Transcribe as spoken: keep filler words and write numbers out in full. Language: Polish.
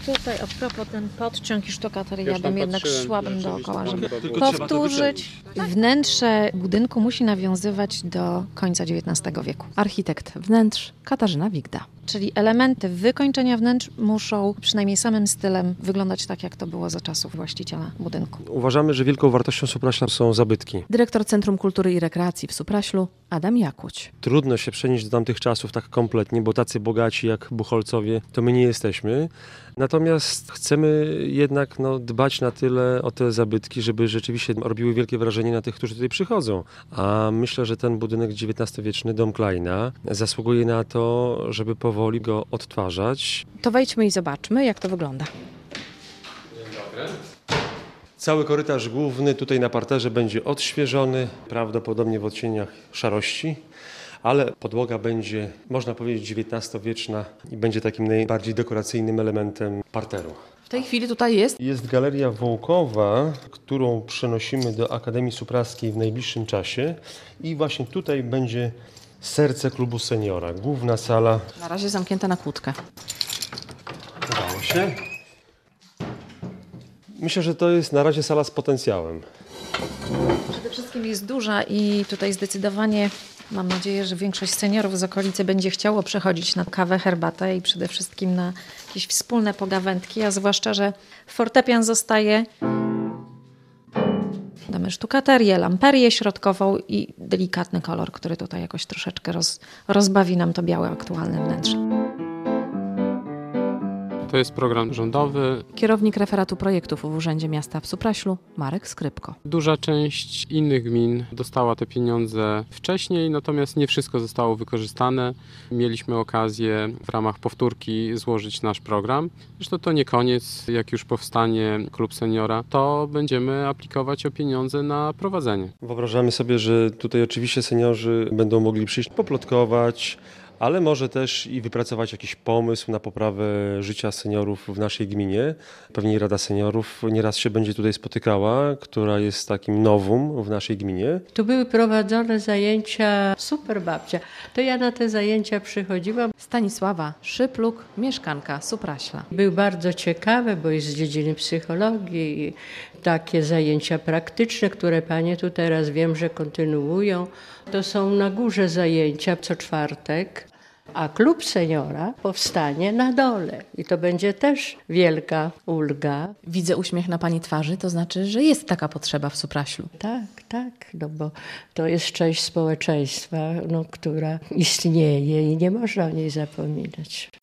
tutaj a propos ten podciąg i sztukateria, ja Już bym tam jednak patrzyłem, szłabym rzeczywiście dookoła, tam żeby chyba było. Tylko trzeba to powtórzyć. Wnętrze budynku musi nawiązywać do końca dziewiętnastego wieku. Architekt wnętrz Katarzyna Wigda. Czyli elementy wykończenia wnętrz muszą przynajmniej samym stylem wyglądać tak, jak to było za czasów właściciela budynku. Uważamy, że wielką wartością Supraśla są zabytki. Dyrektor Centrum Kultury i Rekreacji w Supraślu Adam Jakuć. Trudno się przenieść do tamtych czasów tak kompletnie, bo tacy bogaci jak Buchholcowie to my nie jesteśmy. Natomiast chcemy jednak no, dbać na tyle o te zabytki, żeby rzeczywiście robiły wielkie wrażenie na tych, którzy tutaj przychodzą. A myślę, że ten budynek dziewiętnastowieczny, Dom Kleina, zasługuje na to, żeby powoli go odtwarzać. To wejdźmy i zobaczmy, jak to wygląda. Cały korytarz główny tutaj na parterze będzie odświeżony, prawdopodobnie w odcieniach szarości, ale podłoga będzie, można powiedzieć, dziewiętnastowieczna i będzie takim najbardziej dekoracyjnym elementem parteru. W tej chwili tutaj jest. Jest galeria wołkowa, którą przenosimy do Akademii Supraskiej w najbliższym czasie i właśnie tutaj będzie serce klubu seniora, główna sala. Na razie zamknięta na kłódkę. Udało się. Myślę, że to jest na razie sala z potencjałem. Przede wszystkim jest duża i tutaj zdecydowanie mam nadzieję, że większość seniorów z okolicy będzie chciało przechodzić na kawę, herbatę i przede wszystkim na jakieś wspólne pogawędki, a zwłaszcza, że fortepian zostaje. Damy sztukaterię, lamperię środkową i delikatny kolor, który tutaj jakoś troszeczkę roz, rozbawi nam to białe aktualne wnętrze. To jest program rządowy. Kierownik referatu projektów w Urzędzie Miasta w Supraślu Marek Skrypko. Duża część innych gmin dostała te pieniądze wcześniej, natomiast nie wszystko zostało wykorzystane. Mieliśmy okazję w ramach powtórki złożyć nasz program. Zresztą to nie koniec. Jak już powstanie klub seniora, to będziemy aplikować o pieniądze na prowadzenie. Wyobrażamy sobie, że tutaj oczywiście seniorzy będą mogli przyjść, poplotkować, ale może też i wypracować jakiś pomysł na poprawę życia seniorów w naszej gminie. Pewnie Rada Seniorów nieraz się będzie tutaj spotykała, która jest takim nowum w naszej gminie. Tu były prowadzone zajęcia Super Babcia. To ja na te zajęcia przychodziłam. Stanisława Szypluk, mieszkanka Supraśla. Były bardzo ciekawe, bo jest z dziedziny psychologii i takie zajęcia praktyczne, które panie tu teraz wiem, że kontynuują. To są na górze zajęcia co czwartek, a klub seniora powstanie na dole i to będzie też wielka ulga. Widzę uśmiech na pani twarzy, to znaczy, że jest taka potrzeba w Supraślu. Tak, tak, no bo to jest część społeczeństwa, no, która istnieje i nie można o niej zapominać.